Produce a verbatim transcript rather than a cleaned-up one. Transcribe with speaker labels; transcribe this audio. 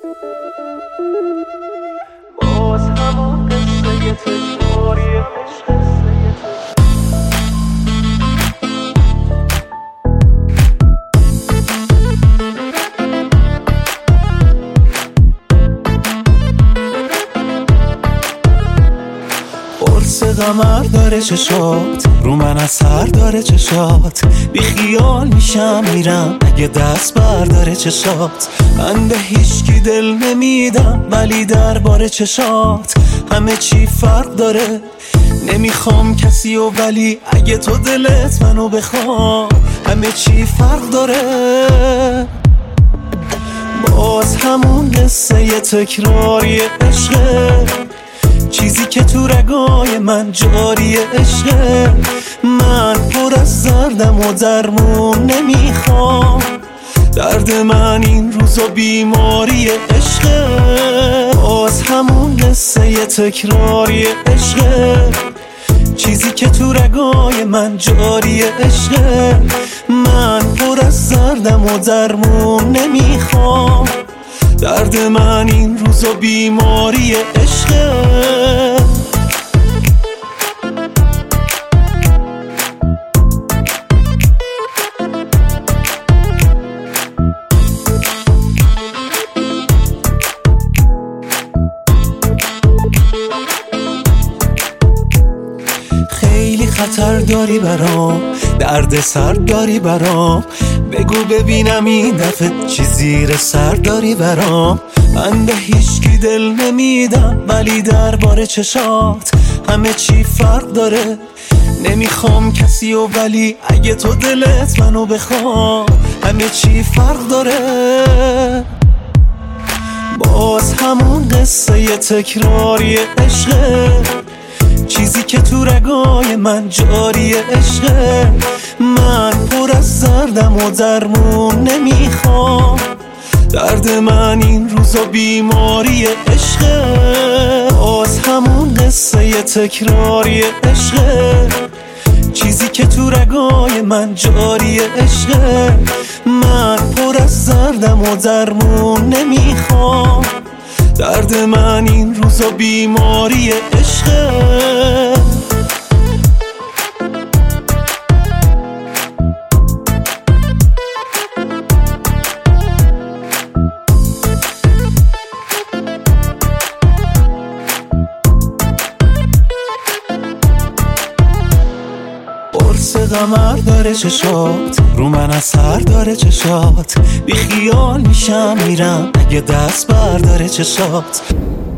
Speaker 1: باز همون قصه تکراری عشق.
Speaker 2: قرص قمر داره چشات، رو من اثر داره چشات، بی خیال میشم میرم اگه دست برداره چشات. من به هیچکی دل نمیدم ولی درباره چشات همه چی فرق داره. نمیخوام کسی و ولی اگه تو دلت منو بخواد همه چی فرق داره. باز همون قصه تکراری عشقه، چیزی که تو رگای من جاری عشقه. من پر از دردم و درمون نمیخوام، درد من این روزا بیماری عشقه. باز همون قصه تکراری عشقه، چیزی که تو رگای من جاری عشقه. من پر از دردم و درمون نمیخوام، درد من این روزا بیماری عشقه. خیلی خطر داری برام، درد سر داری برام، بگو ببینم این دفعه چی زیر سر داری برام. من به هیچکی دل نمیدم ولی درباره چشات همه چی فرق داره. نمیخوام کسی و ولی اگه تو دلت منو بخواد همه چی فرق داره. باز همون قصه تکراری عشقه، چیزی که تو رگای من جاری عشقه. من پر از دردم و درمون نمیخوام، درد من این روزا بیماری عشقه. باز همون قصه تکراری عشقه، چیزی که تو رگای من جاری عشقه. من پر از دردم و درمون نمیخوام، درد من این روزا بیماری عشقه. قرص قمر داره چشات، رو من اثر داره چشات، بی خیال میشم میرم اگه دست برداره چشات.